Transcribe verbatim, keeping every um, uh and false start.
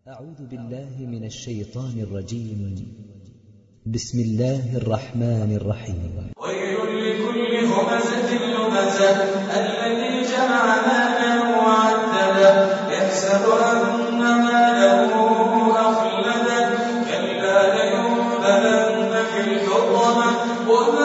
أعوذ بالله من الشيطان الرجيم. بسم الله الرحمن الرحيم. ويل لكل همزة لمزة الذي جمع مالا وعدده يحسب أن ماله أخلده كلا لينبذن في الحطمة